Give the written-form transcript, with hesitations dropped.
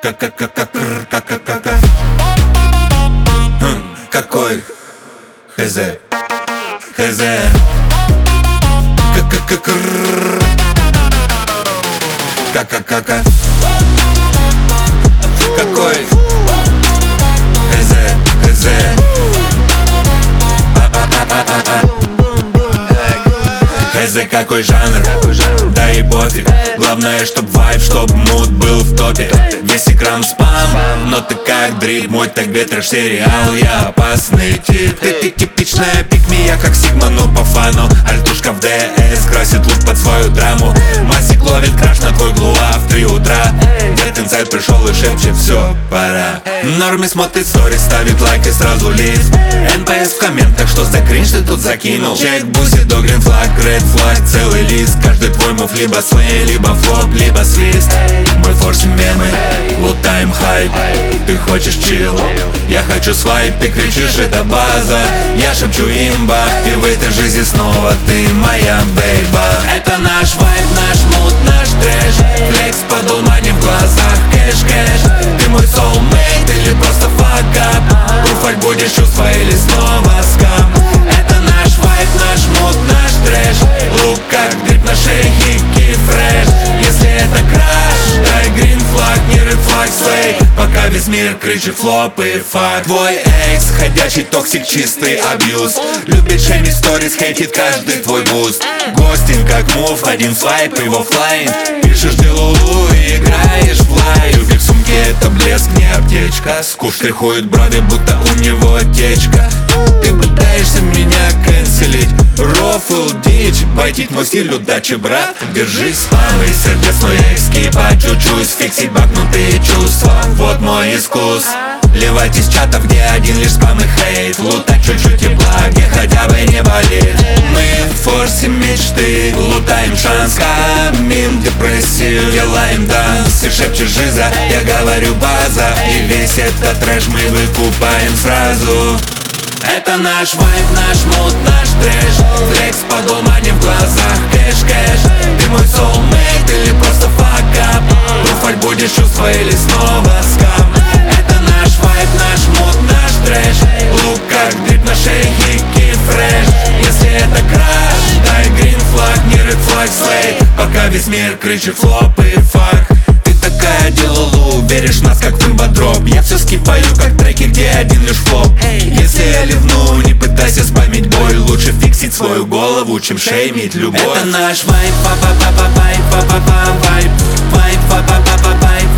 Какой хз, хз. Какой хз, хз. Хз, какой жанр, да и пофиг. Главное, чтоб вайб, чтоб муд был в топе. Весь экран спам, но ты как дрип. Мой так ветришь сериал, я опасный тип. Ты типичная пикми, я как Сигма, но по фану. Альтушка в ДС красит лук под свою драму. Масик ловит краш на твой глуа в 3 утра. Дед инсайд пришел и шепчет: все, пора. Норме смотрит сторис, ставит лайк и сразу лист. НПС в комментах, что за кринж ты тут закинул. Чек бузи до грин флаг, ред флаг, целый лист. Каждый твой мув либо свей, либо флоп, либо свист. Мы форсим мемы, лутаем хайп. Ты хочешь чил, я хочу свайп. Ты кричишь, это база, я шепчу имба. И в этой жизни снова ты моя бейба. Это наш вайп, наш муд, наш трэш. Флекс подул мани в глазах, кэш, кэш. Ты мой soulmate или просто факап? Руфать будешь чувства или снова скам? Это наш вайп, наш муд, наш трэш. Лук как гриб на шее, хики фреш. Если это краш, дай грин флаг, не ред флаг свей. Пока весь мир кричит флоп и фак. Твой экс, ходячий токсик, чистый абьюз. Любит шеймить сторис, хейтит каждый твой буст. Гостинг как мув, один свайп и в оффлайн. Пишешь ты лулу и играешь в лай. Любит сумки, это блеск, не аптечка. Скуш штрихует брови, будто у него течка. Ты пытаешься меня канцелить, рофл, дичь. Байтить мой стиль, удачи, брат. Держись, спам и сердец, но я эскипа. Чуть-чуть фиксить бакнутые чувства. Вот мой искус. Ливать из чатов, где один лишь спам и хейт. Лутать чуть-чуть тепла, где хотя бы не болит. Мы форсим мечты, лутаем шанс. Камин депрессию, делаем данс. И шепчешь жиза, я говорю база. И весь этот трэш мы выкупаем сразу. Это наш вайб, наш муд, наш трэш. Флекс подул мани в глазах, кэш, кэш. Ты мой soulmate или просто факап? Руфать будешь чувства или снова скам? Это наш вайб, наш муд, наш трэш. Лук как дрип на шее, хики фреш. Если это краш, дай грин флаг, не ред флаг свей. Пока весь мир кричит флоп и фак. Такая делалу, веришь в нас как в имбодроп. Я все скипаю как треки, где один лишь флоп. Если я ливну, не пытайся спамить боль. Лучше фиксить свою голову, чем шеймить любовь. Это наш вайб, па-па-па-па-вайб, па-па-па-вайб. Вайб, па-па-па-па-вайб.